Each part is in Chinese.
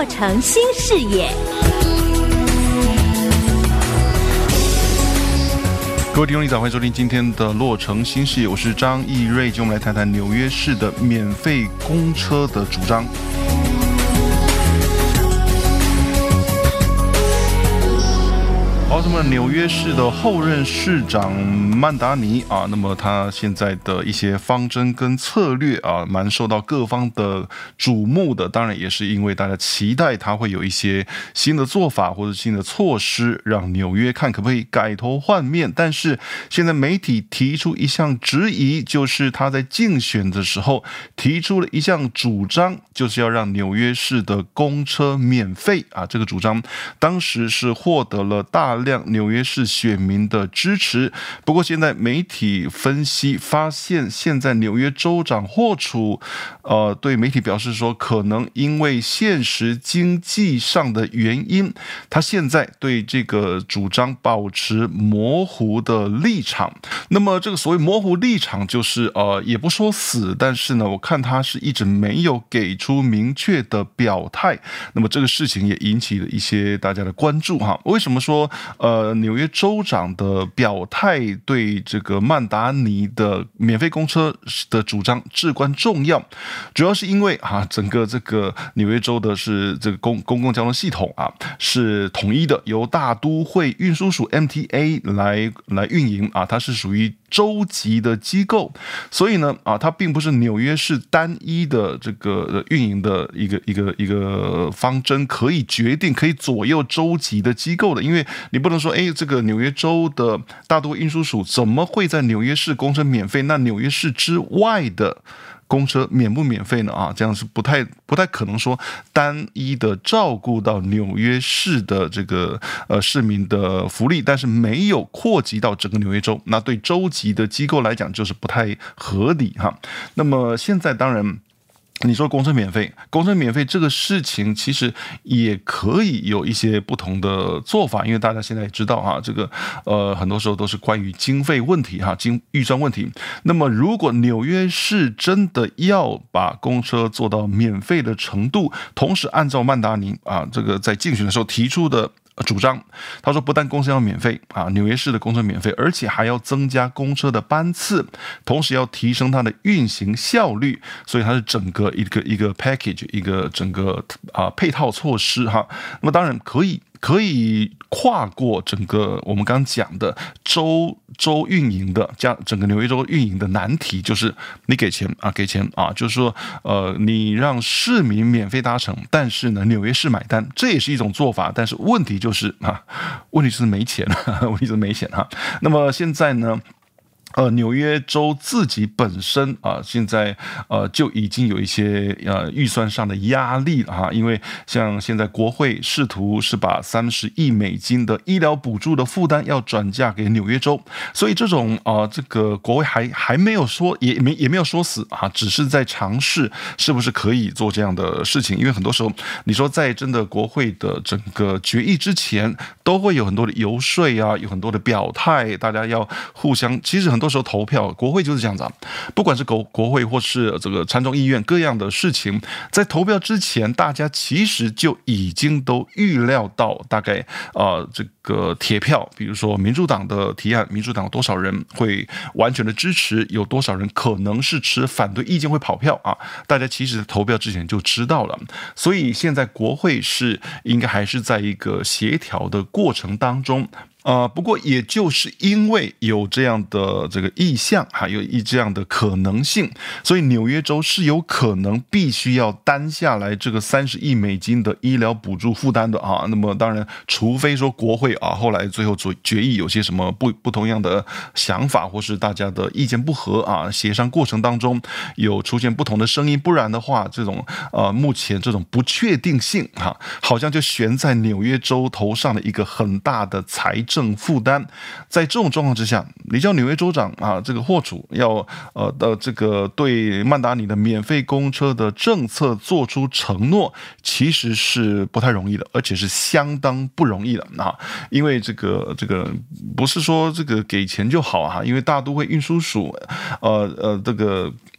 洛城新视野。 各位听众，你早，欢迎收听今天的洛城新视野，我是张义瑞。今天我们来谈谈纽约市的免费公车的主张。好，那么纽约市的后任市长曼达尼啊，那么他现在的一些方针跟策略啊，蛮受到各方的瞩目的。当然也是因为大家期待他会有一些新的做法或者新的措施，让纽约看可不可以改头换面。但是现在媒体提出一项质疑，就是他在竞选的时候提出了一项主张，就是要让纽约市的公车免费啊。这个主张当时是获得了大量纽约市选民的支持。不过现在媒体分析发现，现在纽约州长霍楚对媒体表示说，可能因为现实经济上的原因，他现在对这个主张保持模糊的立场。那么这个所谓模糊立场，就是也不说死，但是呢，我看他是一直没有给出明确的表态。那么这个事情也引起了一些大家的关注哈。为什么说纽约州长的表态对这个曼达尼的免费公车的主张至关重要？主要是因为整个这个纽约州的是这个公共交通系统是统一的，由大都会运输署 MTA 来运营它是属于州级的机构，所以呢它并不是纽约市单一的这个运营的一个方针可以决定可以左右州级的机构的。因为你不能说这个纽约州的大都会运输署怎么会在纽约市公车免费，那纽约市之外的公车免不免费呢？这样是不太可能说单一的照顾到纽约市的这个市民的福利，但是没有扩及到整个纽约州，那对州级的机构来讲就是不太合理哈。那么现在当然，你说公车免费这个事情其实也可以有一些不同的做法，因为大家现在也知道这个很多时候都是关于经费问题预算问题。那么如果纽约市真的要把公车做到免费的程度，同时按照曼达尼这个在竞选的时候提出的主张，他说不但公车要免费纽约市的公车免费，而且还要增加公车的班次，同时要提升它的运行效率，所以它是整个一个 package 一个整个配套措施那么当然可以跨过整个我们刚刚讲的州运营的整个纽约州运营的难题，就是你给钱就是说你让市民免费搭乘，但是呢纽约市买单，这也是一种做法。但是问题就是没钱那么现在呢纽约州自己本身现在就已经有一些预算上的压力了因为像现在国会试图是把30亿美金的医疗补助的负担要转嫁给纽约州，所以这种这个国会还没有说也没有说死只是在尝试是不是可以做这样的事情。因为很多时候你说在真的国会的整个决议之前，都会有很多的游说有很多的表态，大家要互相，其实很多时候投票，国会就是这样子不管是国会或是这个参众议院各样的事情，在投票之前，大家其实就已经都预料到大概这个铁票，比如说民主党的提案，民主党有多少人会完全的支持，有多少人可能是持反对意见会跑票大家其实投票之前就知道了。所以现在国会是应该还是在一个协调的过程当中。不过也就是因为有这样的这个意向，还有这样的可能性，所以纽约州是有可能必须要担下来这个30亿美金的医疗补助负担的那么当然，除非说国会后来最后做决议有些什么不同样的想法，或是大家的意见不合协商过程当中有出现不同的声音，不然的话，这种目前这种不确定性好像就悬在纽约州头上的一个很大的财政负担。在这种状况之下，你叫纽约州长这个霍楚要这个对曼达尼的免费公车的政策做出承诺，其实是不太容易的，而且是相当不容易的因为这个不是说这个给钱就好因为大都会运输署这个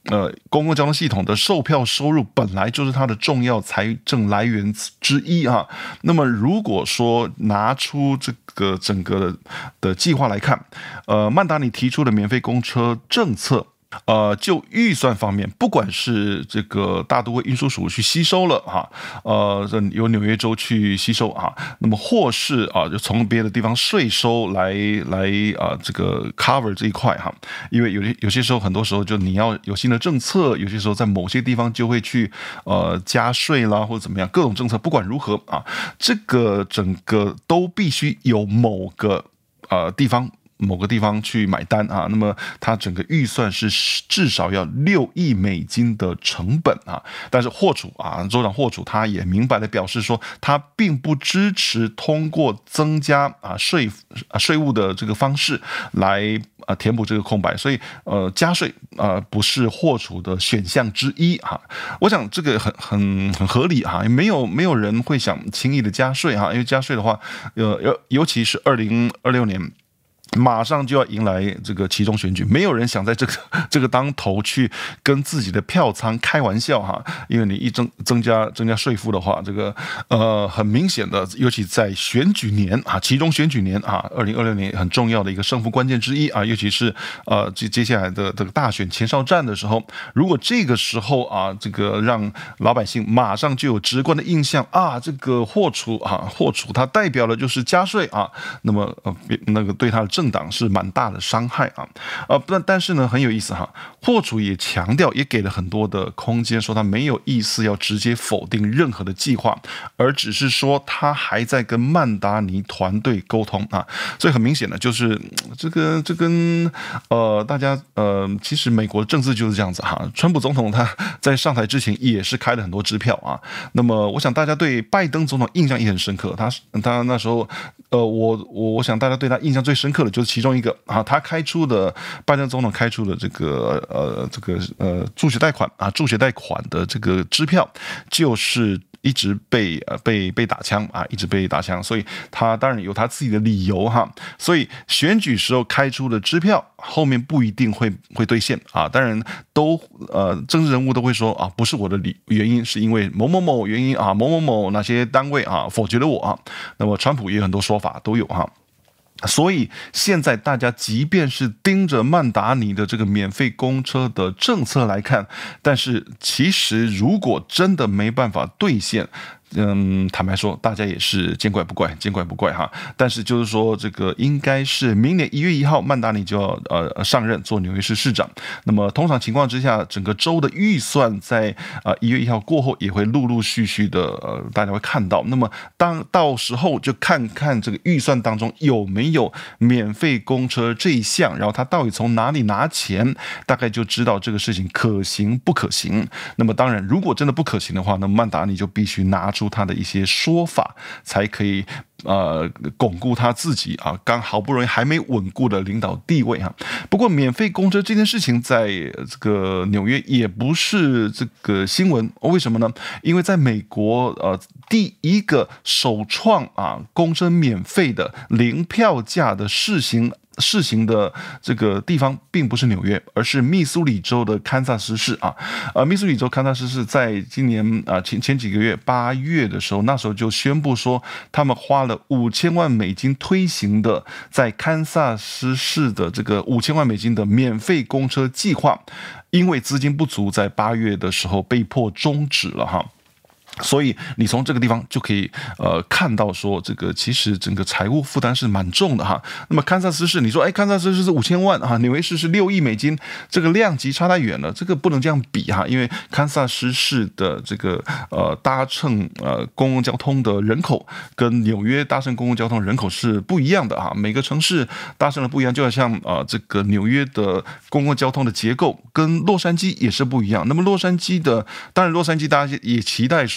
公共交通系统的售票收入本来就是它的重要财政来源之一啊。那么如果说拿出这个整个的计划来看，曼达尼提出的免费公车政策。就预算方面，不管是这个大都会运输署去吸收了哈，由纽约州去吸收啊，那么或是就从别的地方税收来这个 cover 这一块哈，因为有些时候很多时候就你要有新的政策，有些时候在某些地方就会去加税啦或者怎么样，各种政策不管如何啊，这个整个都必须有某个地方去买单啊，那么它整个预算是至少要6亿美金的成本啊。但是州长霍楚他也明白的表示说，他并不支持通过增加税务的这个方式来填补这个空白，所以加税不是霍楚的选项之一哈。我想这个很合理哈，没有人会想轻易的加税哈，因为加税的话，尤其是2026年。马上就要迎来这个期中选举，没有人想在这个当头去跟自己的票仓开玩笑哈，因为你一增加税负的话，这个很明显的，尤其在选举年啊，期中选举年啊，2026年很重要的一个胜负关键之一啊，尤其是接下来的这个大选前哨战的时候，如果这个时候这个让老百姓马上就有直观的印象啊，这个霍楚他代表的就是加税啊，那么那个对他的政党是蛮大的伤害啊，但是呢很有意思哈，霍楚也强调，也给了很多的空间，说他没有意思要直接否定任何的计划，而只是说他还在跟曼达尼团队沟通啊，所以很明显的就是这跟大家其实美国的政治就是这样子哈，川普总统他在上台之前也是开了很多支票啊，那么我想大家对拜登总统印象也很深刻，他那时候我想大家对他印象最深刻的就是其中一个啊，拜登总统开出的这个助学贷款的这个支票，就是一直被打枪啊，一直被打枪，所以他当然有他自己的理由哈，所以选举时候开出的支票后面不一定会兑现啊，当然政治人物都会说啊，不是我的原因，是因为某某某原因啊，某某某哪些单位否决了我啊，那么川普也有很多说法都有哈。所以现在大家即便是盯着曼达尼的这个免费公车的政策来看，但是其实如果真的没办法兑现，坦白说，大家也是见怪不怪哈。但是就是说，这个应该是明年1月1号，曼达尼就要上任做纽约市市长。那么通常情况之下，整个州的预算在1月1号过后也会陆陆续续的大家会看到。那么到时候就看看这个预算当中有没有免费公车这一项，然后他到底从哪里拿钱，大概就知道这个事情可行不可行。那么当然，如果真的不可行的话，那曼达尼就必须拿出他的一些说法，才可以巩固他自己刚好不容易还没稳固的领导地位哈。不过免费公车这件事情在这个纽约也不是这个新闻，为什么呢？因为在美国第一个首创公车免费的零票价的试行的这个地方并不是纽约，而是密苏里州的堪萨斯市密苏里州堪萨斯市在今年前几个月8月的时候，那时候就宣布说，他们花了5000万美金推行的在堪萨斯市的这个5000万美金的免费公车计划，因为资金不足，在8月的时候被迫终止了哈。所以你从这个地方就可以看到说，这个其实整个财务负担是蛮重的哈。那么堪萨斯市，你说堪萨斯市是5000万纽约市是6亿美金，这个量级差太远了，这个不能这样比哈，因为堪萨斯市的这个搭乘公共交通的人口跟纽约搭乘公共交通人口是不一样的哈，每个城市搭乘的不一样，就好像这个纽约的公共交通的结构跟洛杉矶也是不一样。那么当然洛杉矶大家也期待说，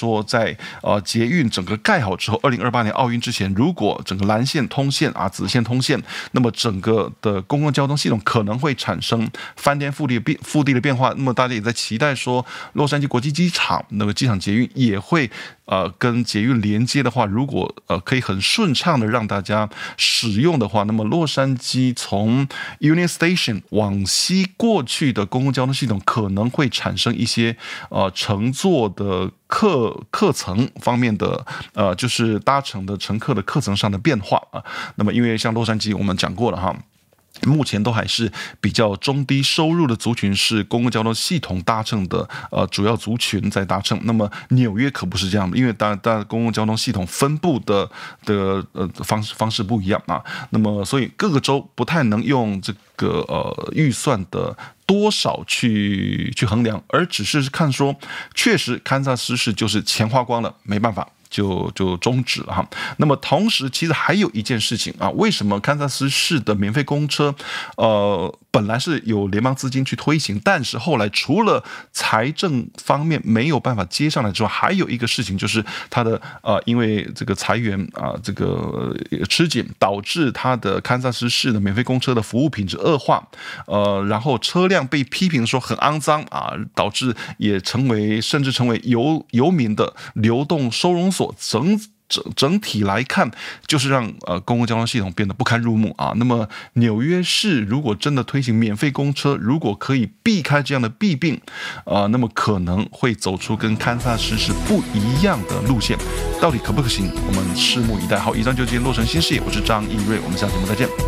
说在捷运整个盖好之后，2028年奥运之前，如果整个蓝线通线啊、紫线通线，那么整个的公共交通系统可能会产生翻天覆地的变化。那么大家也在期待说，洛杉矶国际机场那个机场捷运也会跟捷运连接的话，如果可以很顺畅的让大家使用的话，那么洛杉矶从 Union Station 往西过去的公共交通系统可能会产生一些乘坐的课程方面的就是搭乘的乘客的课程上的变化啊。那么因为像洛杉矶我们讲过了哈。目前都还是比较中低收入的族群是公共交通系统搭乘的主要族群在搭乘。那么纽约可不是这样的，因为大公共交通系统分布的方式不一样啊。那么所以各个州不太能用这个预算的多少去衡量，而只是看说，确实堪萨斯市就是钱花光了，没办法。就终止了哈。那么同时，其实还有一件事情啊，为什么堪萨斯市的免费公车，本来是有联邦资金去推行，但是后来除了财政方面没有办法接上来之外，还有一个事情就是它的因为这个裁员这个吃紧，导致它的堪萨斯市的免费公车的服务品质恶化，然后车辆被批评说很肮脏啊，导致也甚至成为游民的流动收容所。整体来看，就是让公共交通系统变得不堪入目啊。那么纽约市如果真的推行免费公车，如果可以避开这样的弊病，那么可能会走出跟堪萨斯市不一样的路线。到底可不可行？我们拭目以待。好，以上就是今天洛城新视野，我是张义瑞，我们下期节目再见。